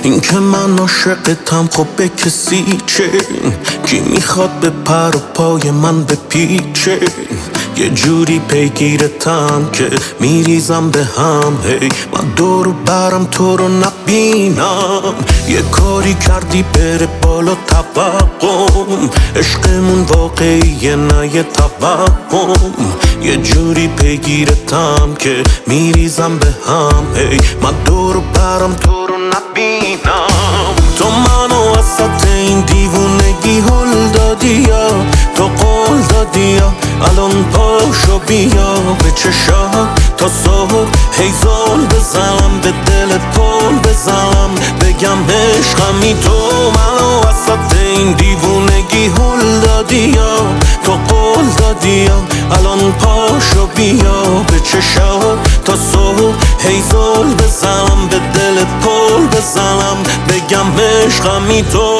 این که من عاشقتم خب به کسی چه؟ کی میخواد به پر و پای من بپیچه؟ یه جوری پیگیرتم که میریزم به هم. هی من دور و برم تو رو نبینم. یه کاری کردی بره بالا توقم. عشقمون واقعیه نه یه توهم. یه جوری پیگیرتم که میریزم به هم. هی من دور و برم تو رو نبینم. تو منو وسط این دیوونگی هل دادی یا تو قول دادی یا الان پاشو بیا به چشات تا صبح هی زل بزنم به دل پل بزنم بگم عشقمی. تو منو وسط این دیوونگی هل دادی یا تو قول دادی یا الان پاشو بیا به چشات تا صبح هی زل بزنم به دل پل بزنم بگم عشقمی. تو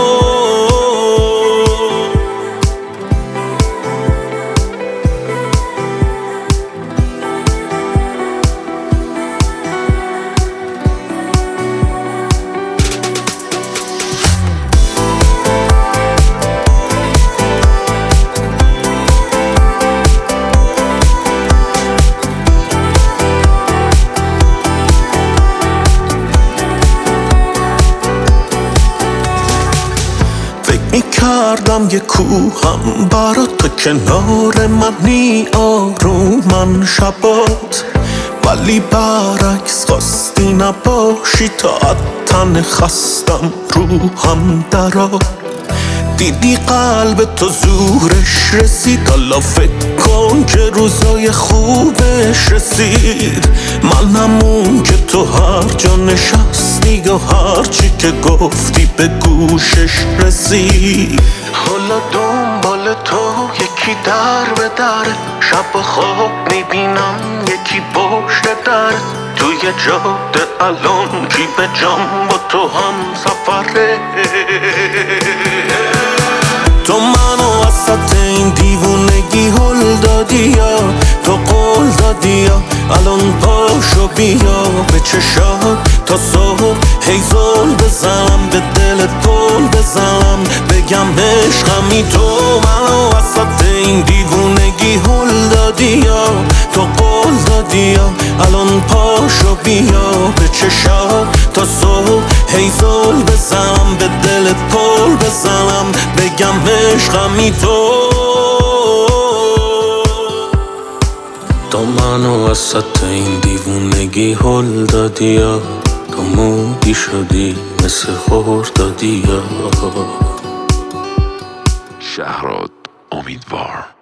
میکردم یه کوهم برا تو کنار منی آرومن شبات، ولی برعکس خواستی نباشی تا تن خستم روحم درات. دیدی قلب تو زورش رسید، حالا فکر کن که روزای خوبش رسید. منم اون که تو هر جا نشستی و هر چی که گفتی به گوشش رسید. حالا دنبال تو یکی در به در، شب و خواب میبینم یکی پشت در. توی جاده الان کی به جام با تو هم سفره. تو منو وسط این دیوونگی هل دادی یا تو قول دادی یا الان پاشو بیا به چشات تا صبح هی زل بزنم به دل پل بزنم بگم عشقمی. تو منو وسط این دیوونگی هل دادی یا تو قول دادی یا الان پاشو بیا به چشات تا صبح هی زل بزنم به دل پل بزنم بگم عشقمی. تو منو وسط این دیوونگی هل دادی یا تو مودی شدی مثل خردادی یا. شهراد امیدوار.